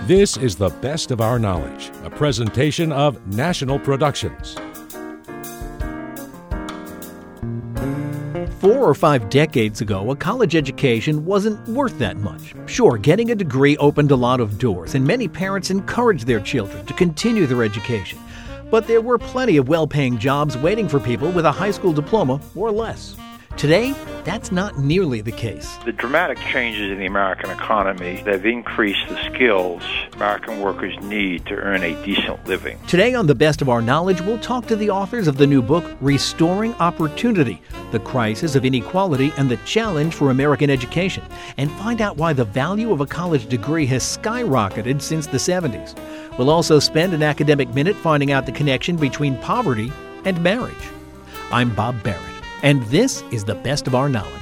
This is The Best of Our Knowledge, a presentation of National Productions. 4 or 5 decades ago, a college education wasn't worth that much. Sure, getting a degree opened a lot of doors, and many parents encouraged their children to continue their education. But there were plenty of well-paying jobs waiting for people with a high school diploma or less. Today, that's not nearly the case. The dramatic changes in the American economy have increased the skills American workers need to earn a decent living. Today on The Best of Our Knowledge, we'll talk to the authors of the new book, Restoring Opportunity, The Crisis of Inequality and the Challenge for American Education, and find out why the value of a college degree has skyrocketed since the 70s. We'll also spend an academic minute finding out the connection between poverty and marriage. I'm Bob Barrett, and this is The Best of Our Knowledge.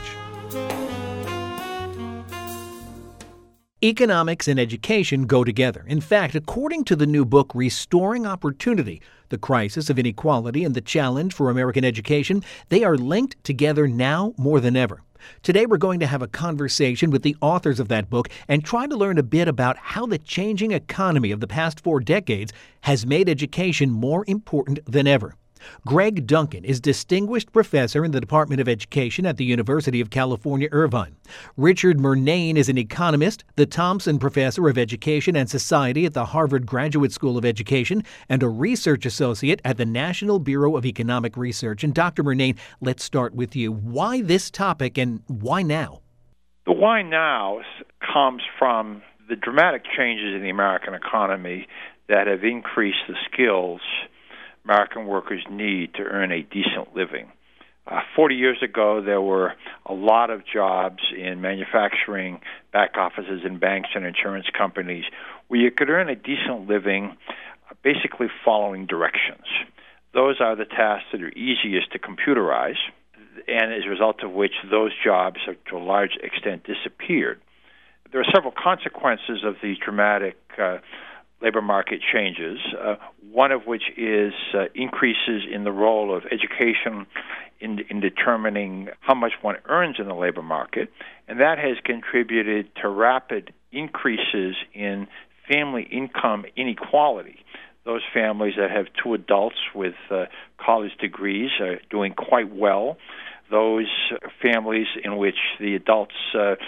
Economics and education go together. In fact, according to the new book, Restoring Opportunity, The Crisis of Inequality and the Challenge for American Education, they are linked together now more than ever. Today, we're going to have a conversation with the authors of that book and try to learn a bit about how the changing economy of the past 4 decades has made education more important than ever. Greg Duncan is Distinguished Professor in the Department of Education at the University of California, Irvine. Richard Murnane is an economist, the Thompson Professor of Education and Society at the Harvard Graduate School of Education, and a research associate at the National Bureau of Economic Research. And Dr. Murnane, let's start with you. Why this topic and why now? The why now comes from the dramatic changes in the American economy that have increased the skills American workers need to earn a decent living. 40 years ago, there were a lot of jobs in manufacturing, back offices in banks and insurance companies where you could earn a decent living basically following directions. Those are the tasks that are easiest to computerize, and as a result of which those jobs have to a large extent disappeared. There are several consequences of these dramatic labor market changes, one of which is increases in the role of education in determining how much one earns in the labor market, and that has contributed to rapid increases in family income inequality. Those families that have 2 adults with college degrees are doing quite well. Those families in which the adults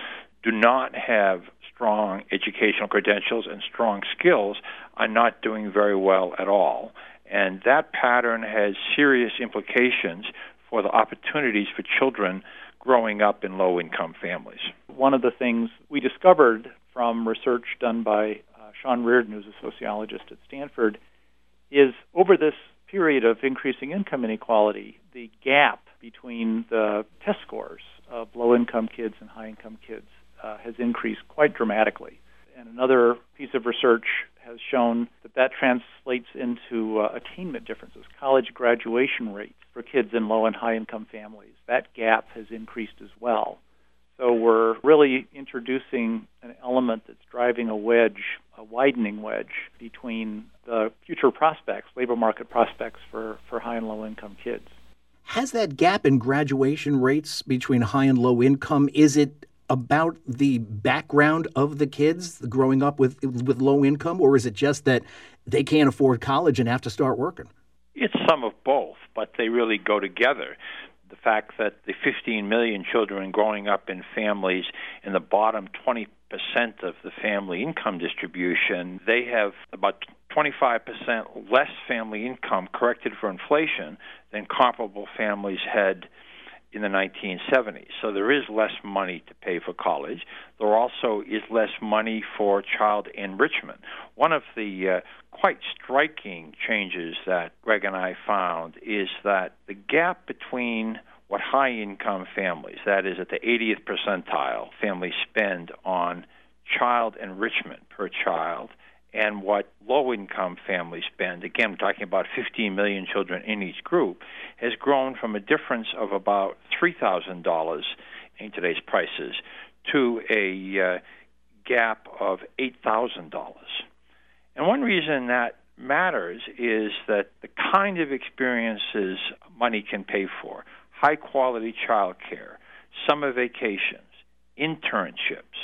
do not have strong educational credentials and strong skills are not doing very well at all. And that pattern has serious implications for the opportunities for children growing up in low-income families. One of the things we discovered from research done by Sean Reardon, who's a sociologist at Stanford, is over this period of increasing income inequality, the gap between the test scores of low-income kids and high-income kids has increased quite dramatically. And another piece of research has shown that translates into attainment differences, college graduation rates for kids in low and high-income families. That gap has increased as well. So we're really introducing an element that's driving a widening wedge between the future prospects, labor market prospects for high and low-income kids. Has that gap in graduation rates between high and low income, is it about the background of the kids growing up with low income, or is it just that they can't afford college and have to start working? It's some of both, but they really go together. The fact that the 15 million children growing up in families in the bottom 20% of the family income distribution, they have about 25% less family income corrected for inflation than comparable families had in the 1970s. So there is less money to pay for college. There also is less money for child enrichment. One of the quite striking changes that Greg and I found is that the gap between what high-income families, that is at the 80th percentile, families spend on child enrichment per child, and what low-income families spend, again, we're talking about 15 million children in each group, has grown from a difference of about $3,000 in today's prices to a gap of $8,000. And one reason that matters is that the kind of experiences money can pay for, high-quality child care, summer vacations, internships,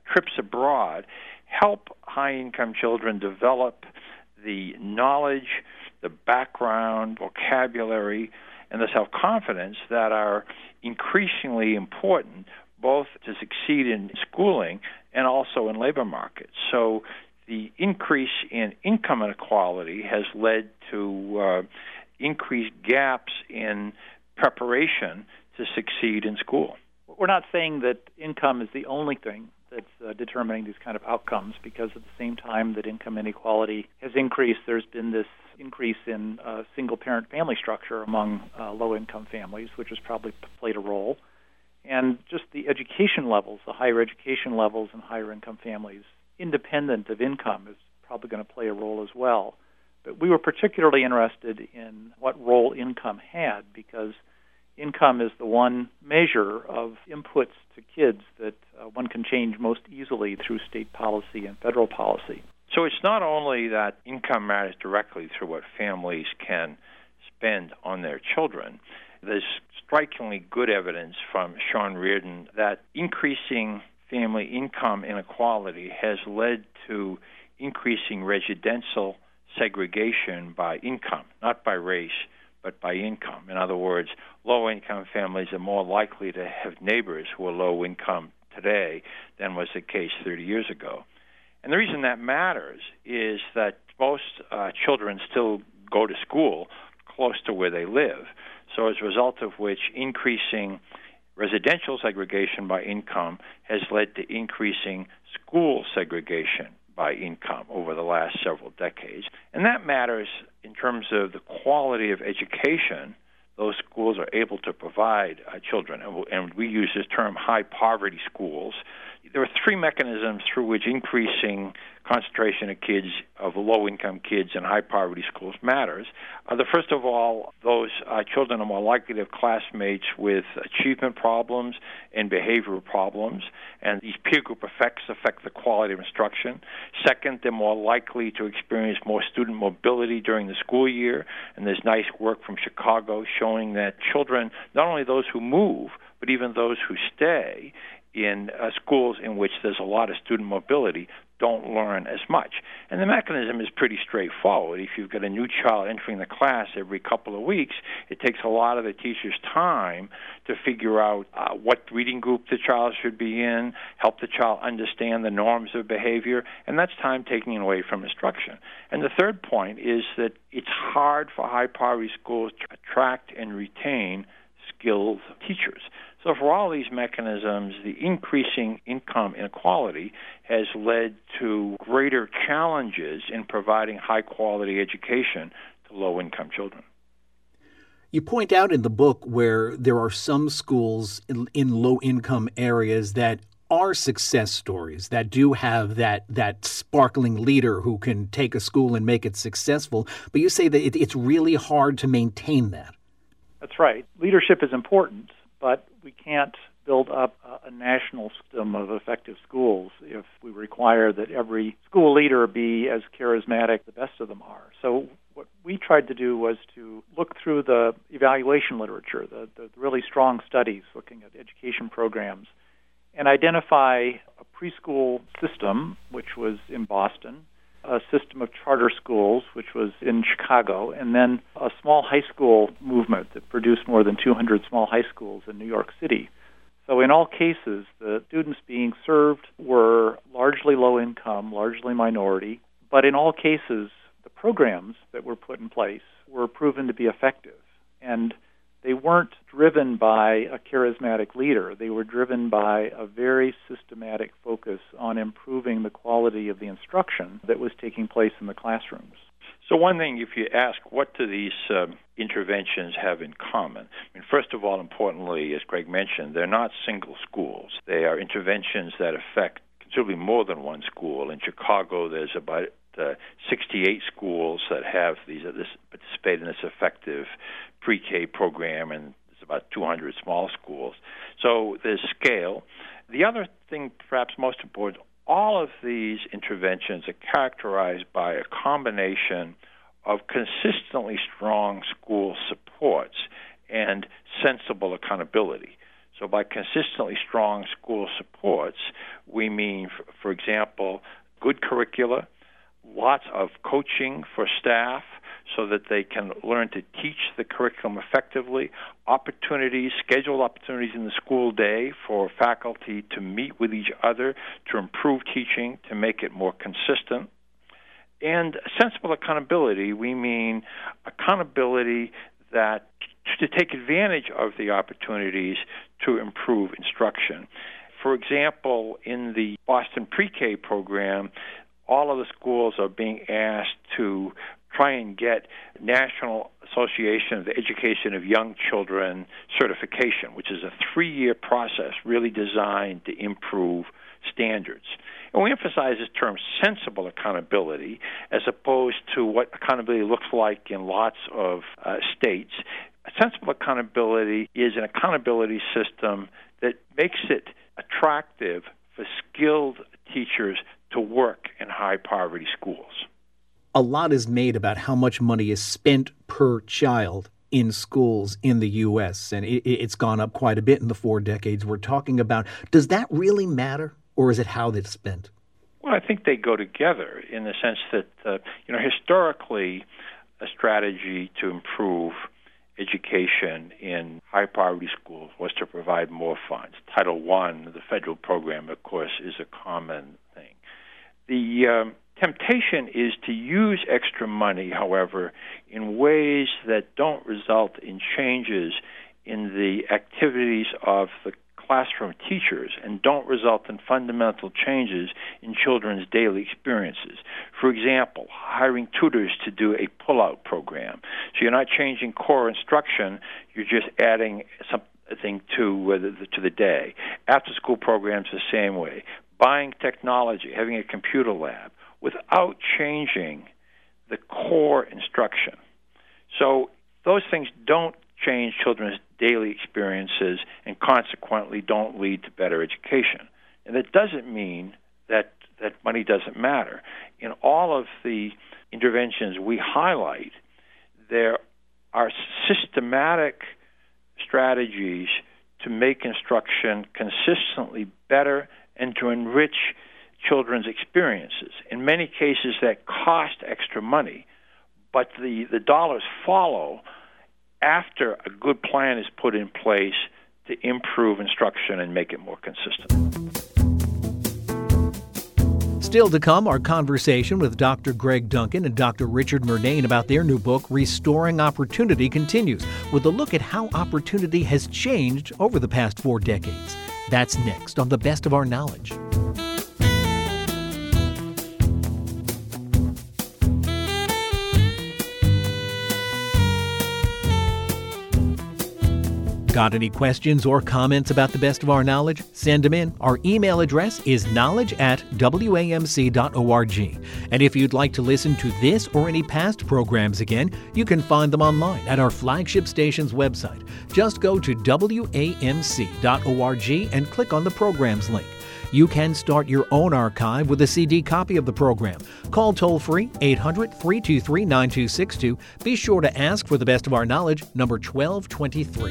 trips abroad help high-income children develop the knowledge, the background, vocabulary, and the self-confidence that are increasingly important both to succeed in schooling and also in labor markets. So the increase in income inequality has led to increased gaps in preparation to succeed in school. We're not saying that income is the only thing that's determining these kind of outcomes, because at the same time that income inequality has increased, there's been this increase in single-parent family structure among low-income families, which has probably played a role. And just the education levels, the higher education levels in higher-income families, independent of income, is probably going to play a role as well. But we were particularly interested in what role income had, because income is the one measure of inputs to kids that one can change most easily through state policy and federal policy. So it's not only that income matters directly through what families can spend on their children. There's strikingly good evidence from Sean Reardon that increasing family income inequality has led to increasing residential segregation by income, not by race, but by income. In other words, low-income families are more likely to have neighbors who are low-income today than was the case 30 years ago. And the reason that matters is that most children still go to school close to where they live. So as a result of which, increasing residential segregation by income has led to increasing school segregation by income over the last several decades. And that matters in terms of the quality of education those schools are able to provide children. And we use this term high-poverty schools. There are three mechanisms through which increasing concentration of kids, of low-income kids in high-poverty schools matters. The first of all, those children are more likely to have classmates with achievement problems and behavioral problems, and these peer group effects affect the quality of instruction. Second, they're more likely to experience more student mobility during the school year, and there's nice work from Chicago showing that children, not only those who move, but even those who stay in schools in which there's a lot of student mobility, don't learn as much. And the mechanism is pretty straightforward. If you've got a new child entering the class every couple of weeks, it takes a lot of the teacher's time to figure out what reading group the child should be in, help the child understand the norms of behavior, and that's time taken away from instruction. And the third point is that it's hard for high-poverty schools to attract and retain skilled teachers. So for all these mechanisms, the increasing income inequality has led to greater challenges in providing high-quality education to low-income children. You point out in the book where there are some schools in low-income areas that are success stories, that do have that sparkling leader who can take a school and make it successful, but you say that it's really hard to maintain that. That's right. Leadership is important, but we can't build up a national system of effective schools if we require that every school leader be as charismatic as the best of them are. So what we tried to do was to look through the evaluation literature, the really strong studies looking at education programs, and identify a preschool system, which was in Boston, a system of charter schools, which was in Chicago, and then a small high school movement that produced more than 200 small high schools in New York City. So in all cases, the students being served were largely low income, largely minority, but in all cases, the programs that were put in place were proven to be effective. And they weren't driven by a charismatic leader. They were driven by a very systematic focus on improving the quality of the instruction that was taking place in the classrooms. So one thing, if you ask, what do these interventions have in common? I mean, first of all, importantly, as Greg mentioned, they're not single schools. They are interventions that affect considerably more than one school. In Chicago, there's about 68 schools that have participate in this effective pre-K program, and there's about 200 small schools. So there's scale. The other thing, perhaps most important, all of these interventions are characterized by a combination of consistently strong school supports and sensible accountability. So by consistently strong school supports, we mean, for example, good curricula, lots of coaching for staff so that they can learn to teach the curriculum effectively, scheduled opportunities in the school day for faculty to meet with each other, to improve teaching, to make it more consistent. And sensible accountability, we mean accountability that to take advantage of the opportunities to improve instruction. For example, in the Boston Pre-K program, all of the schools are being asked to try and get National Association of the Education of Young Children certification, which is a 3-year process really designed to improve standards. And we emphasize this term sensible accountability as opposed to what accountability looks like in lots of states. Sensible accountability is an accountability system that makes it attractive for skilled teachers to work in high-poverty schools. A lot is made about how much money is spent per child in schools in the U.S., and it's gone up quite a bit in the 4 decades we're talking about. Does that really matter, or is it how it's spent? Well, I think they go together in the sense that, historically, a strategy to improve education in high-poverty schools was to provide more funds. Title I, the federal program, of course, is a common thing. The temptation is to use extra money, however, in ways that don't result in changes in the activities of the classroom teachers and don't result in fundamental changes in children's daily experiences. For example, hiring tutors to do a pull-out program. So you're not changing core instruction, you're just adding something to the day. After-school programs the same way. Buying technology, having a computer lab, without changing the core instruction. So those things don't change children's daily experiences and consequently don't lead to better education. And that doesn't mean that money doesn't matter. In all of the interventions we highlight, there are systematic strategies to make instruction consistently better and to enrich children's experiences. In many cases, that cost extra money, but the dollars follow after a good plan is put in place to improve instruction and make it more consistent. Still to come, our conversation with Dr. Greg Duncan and Dr. Richard Murnane about their new book, Restoring Opportunity, continues with a look at how opportunity has changed over the past 4 decades. That's next on The Best of Our Knowledge. Got any questions or comments about The Best of Our Knowledge? Send them in. Our email address is knowledge@wamc.org. And if you'd like to listen to this or any past programs again, you can find them online at our flagship station's website. Just go to wamc.org and click on the programs link. You can start your own archive with a CD copy of the program. Call toll-free 800-323-9262. Be sure to ask for The Best of Our Knowledge, number 1223.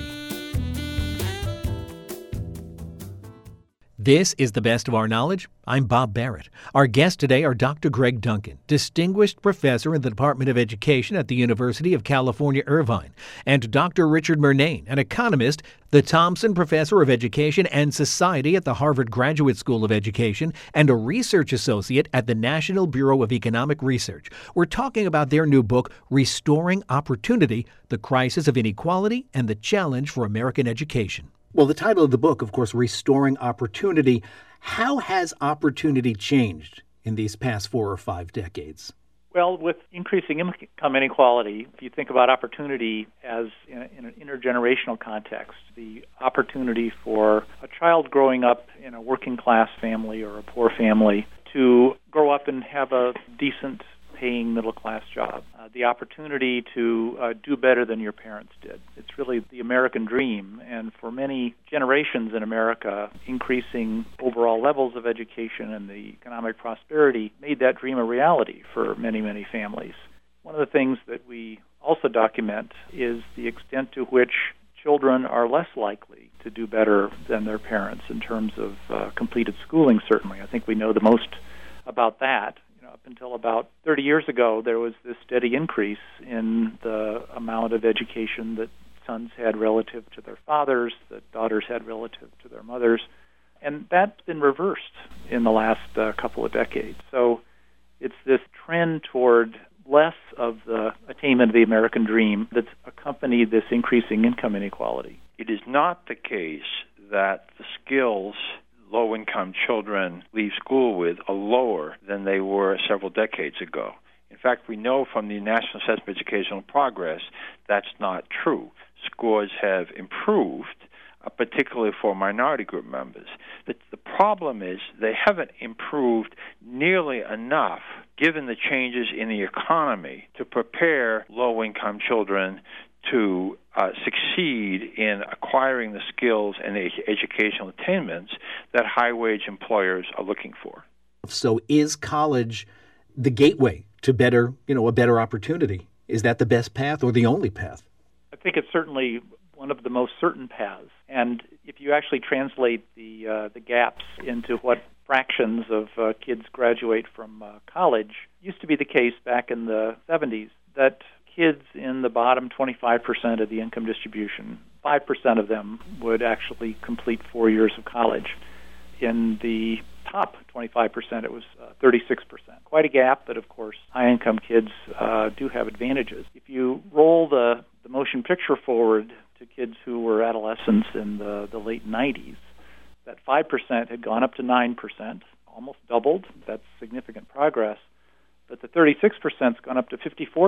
This is The Best of Our Knowledge. I'm Bob Barrett. Our guests today are Dr. Greg Duncan, Distinguished Professor in the Department of Education at the University of California, Irvine, and Dr. Richard Murnane, an economist, the Thompson Professor of Education and Society at the Harvard Graduate School of Education, and a research associate at the National Bureau of Economic Research. We're talking about their new book, Restoring Opportunity, The Crisis of Inequality and the Challenge for American Education. Well, the title of the book, of course, Restoring Opportunity. How has opportunity changed in these past 4 or 5 decades? Well, with increasing income inequality, if you think about opportunity as in an intergenerational context, the opportunity for a child growing up in a working-class family or a poor family to grow up and have a decent paying middle-class job, the opportunity to do better than your parents did. It's really the American dream, and for many generations in America, increasing overall levels of education and the economic prosperity made that dream a reality for many, many families. One of the things that we also document is the extent to which children are less likely to do better than their parents in terms of completed schooling, certainly. I think we know the most about that. Up until about 30 years ago, there was this steady increase in the amount of education that sons had relative to their fathers, that daughters had relative to their mothers, and that's been reversed in the last couple of decades. So it's this trend toward less of the attainment of the American dream that's accompanied this increasing income inequality. It is not the case that the skills low-income children leave school with are lower than they were several decades ago. In fact, we know from the National Assessment of Educational Progress that's not true. Scores have improved, particularly for minority group members. The problem is they haven't improved nearly enough, given the changes in the economy, to prepare low-income children to succeed in acquiring the skills and the educational attainments that high-wage employers are looking for. So is college the gateway to a better opportunity? Is that the best path or the only path? I think it's certainly one of the most certain paths. And if you actually translate the gaps into what fractions of kids graduate from college, it used to be the case back in the 70s that kids in the bottom 25% of the income distribution, 5% of them would actually complete 4 years of college. In the top 25%, it was 36%. Quite a gap, but of course, high-income kids do have advantages. If you roll the motion picture forward to kids who were adolescents in the late 90s, that 5% had gone up to 9%, almost doubled. That's significant progress. But the 36% has gone up to 54%.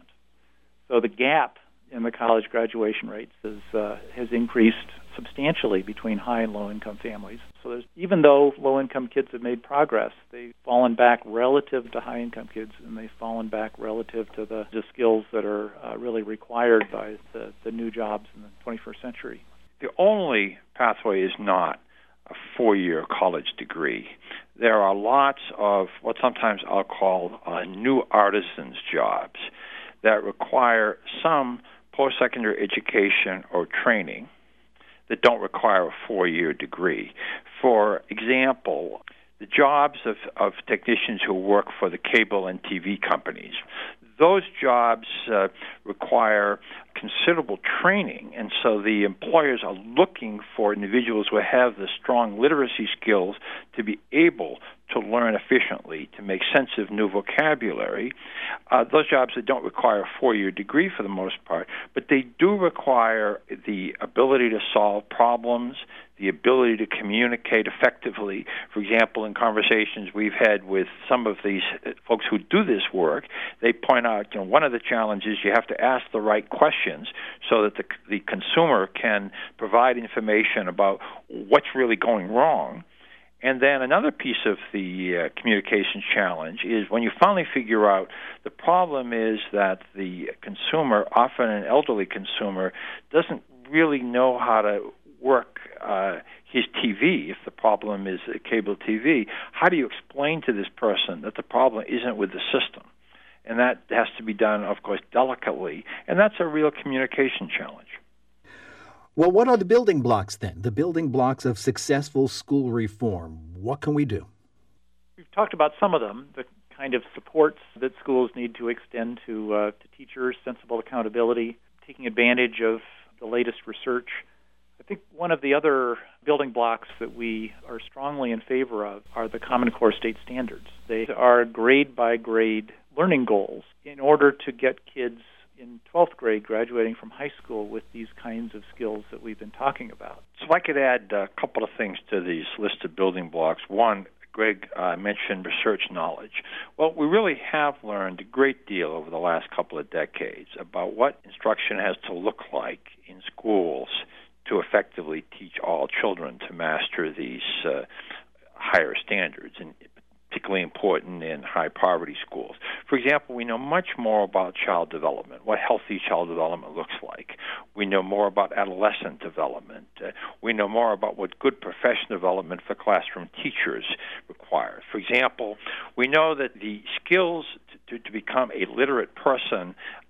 So the gap in the college graduation rates has increased substantially between high and low-income families. So even though low-income kids have made progress, they've fallen back relative to high-income kids, and they've fallen back relative to the skills that are really required by the new jobs in the 21st century. The only pathway is not a 4-year college degree. There are lots of what sometimes I'll call new artisans jobs that require some post-secondary education or training that don't require a 4-year degree. For example, the jobs of technicians who work for the cable and TV companies, those jobs require considerable training, and so the employers are looking for individuals who have the strong literacy skills to be able to learn efficiently, to make sense of new vocabulary. Those jobs that don't require a 4-year degree for the most part, but they do require the ability to solve problems, the ability to communicate effectively. For example, in conversations we've had with some of these folks who do this work, they point out, one of the challenges you have to ask the right questions so that the consumer can provide information about what's really going wrong. And then another piece of the communication challenge is when you finally figure out the problem is that the consumer, often an elderly consumer, doesn't really know how to work his TV. If the problem is cable TV, how do you explain to this person that the problem isn't with the system? And that has to be done, of course, delicately. And that's a real communication challenge. Well, what are the building blocks then? The building blocks of successful school reform. What can we do? We've talked about some of them, the kind of supports that schools need to extend to teachers, sensible accountability, taking advantage of the latest research. I think one of the other building blocks that we are strongly in favor of are the Common Core state standards. They are grade-by-grade learning goals in order to get kids in 12th grade graduating from high school with these kinds of skills that we've been talking about. So if I could add a couple of things to these list of building blocks. One, Greg mentioned research knowledge. Well, we really have learned a great deal over the last couple of decades about what instruction has to look like in schools to effectively teach all children to master these higher standards, and particularly important in high-poverty schools. For example, we know much more about child development, what healthy child development looks like. We know more about adolescent development. We know more about what good professional development for classroom teachers requires. For example, we know that the skills to become a literate person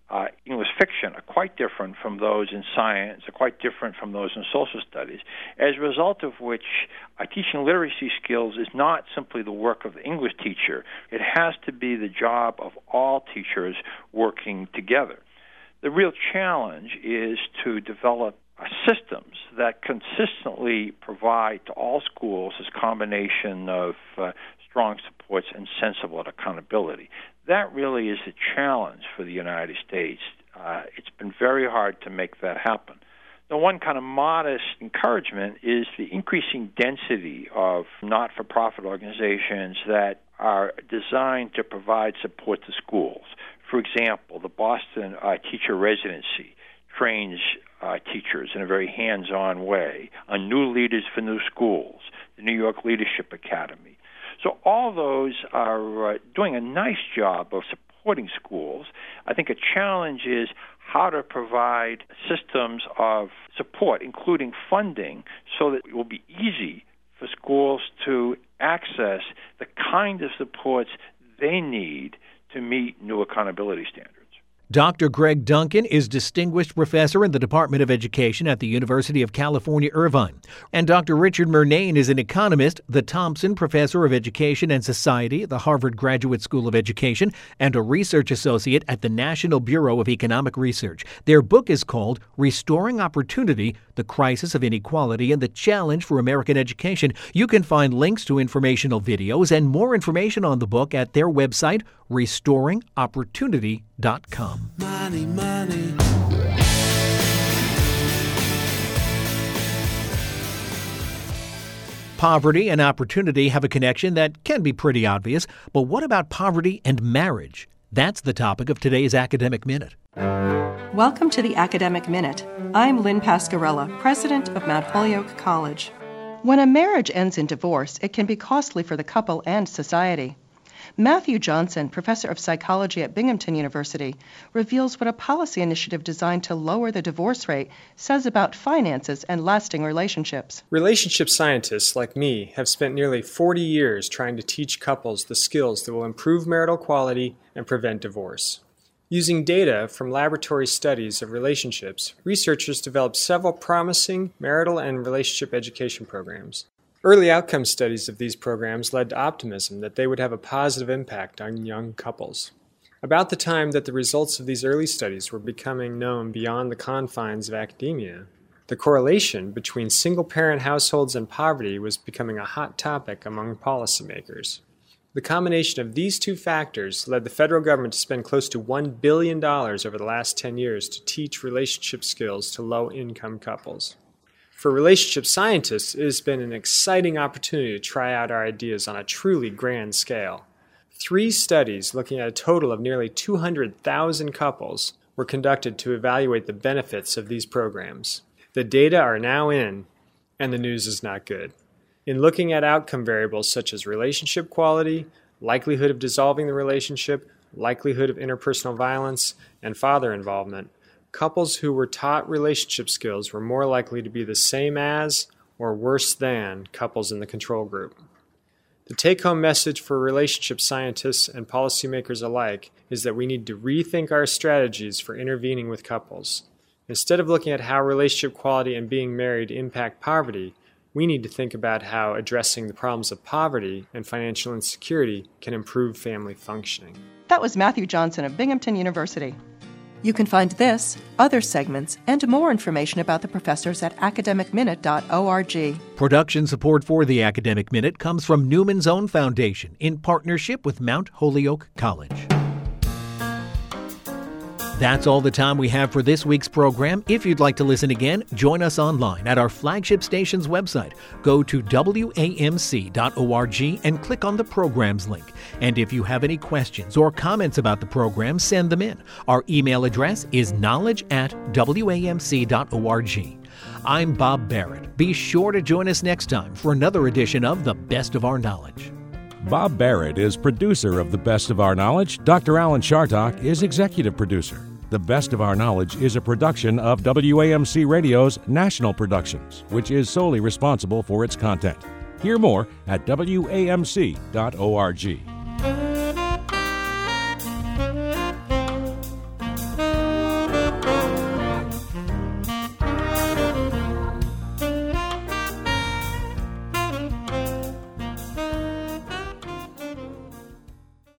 English fiction are quite different from those in science, are quite different from those in social studies, as a result of which teaching literacy skills is not simply the work of the English teacher. It has to be the job of all teachers working together. The real challenge is to develop systems that consistently provide to all schools this combination of strong supports and sensible accountability. That really is a challenge for the United States. It's been very hard to make that happen. The one kind of modest encouragement is the increasing density of not-for-profit organizations that are designed to provide support to schools. For example, the Boston Teacher Residency trains teachers in a very hands-on way on new leaders for new schools, the New York Leadership Academy. So all those are doing a nice job of supporting schools. I think a challenge is how to provide systems of support, including funding, so that it will be easy for schools to access the kind of supports they need to meet new accountability standards. Dr. Greg Duncan is Distinguished Professor in the Department of Education at the University of California, Irvine. And Dr. Richard Murnane is an economist, the Thompson Professor of Education and Society at the Harvard Graduate School of Education, and a research associate at the National Bureau of Economic Research. Their book is called Restoring Opportunity, The Crisis of Inequality and the Challenge for American Education. You can find links to informational videos and more information on the book at their website, restoringopportunity.com. Money, money. Poverty and opportunity have a connection that can be pretty obvious, but what about poverty and marriage? That's the topic of today's Academic Minute. Welcome to the Academic Minute. I'm Lynn Pascarella, president of Mount Holyoke College. When a marriage ends in divorce, it can be costly for the couple and society. Matthew Johnson, professor of psychology at Binghamton University, reveals what a policy initiative designed to lower the divorce rate says about finances and lasting relationships. Relationship scientists like me have spent nearly 40 years trying to teach couples the skills that will improve marital quality and prevent divorce. Using data from laboratory studies of relationships, researchers developed several promising marital and relationship education programs. Early outcome studies of these programs led to optimism that they would have a positive impact on young couples. About the time that the results of these early studies were becoming known beyond the confines of academia, the correlation between single-parent households and poverty was becoming a hot topic among policymakers. The combination of these two factors led the federal government to spend close to $1 billion over the last 10 years to teach relationship skills to low-income couples. For relationship scientists, it has been an exciting opportunity to try out our ideas on a truly grand scale. 3 studies looking at a total of nearly 200,000 couples were conducted to evaluate the benefits of these programs. The data are now in, and the news is not good. In looking at outcome variables such as relationship quality, likelihood of dissolving the relationship, likelihood of interpersonal violence, and father involvement, couples who were taught relationship skills were more likely to be the same as or worse than couples in the control group. The take-home message for relationship scientists and policymakers alike is that we need to rethink our strategies for intervening with couples. Instead of looking at how relationship quality and being married impact poverty, we need to think about how addressing the problems of poverty and financial insecurity can improve family functioning. That was Matthew Johnson of Binghamton University. You can find this, other segments, and more information about the professors at academicminute.org. Production support for the Academic Minute comes from Newman's Own Foundation in partnership with Mount Holyoke College. That's all the time we have for this week's program. If you'd like to listen again, join us online at our flagship station's website. Go to WAMC.org and click on the programs link. And if you have any questions or comments about the program, send them in. Our email address is knowledge@WAMC.org. I'm Bob Barrett. Be sure to join us next time for another edition of The Best of Our Knowledge. Bob Barrett is producer of The Best of Our Knowledge. Dr. Alan Chartock is executive producer. The Best of Our Knowledge is a production of WAMC Radio's National Productions, which is solely responsible for its content. Hear more at WAMC.org.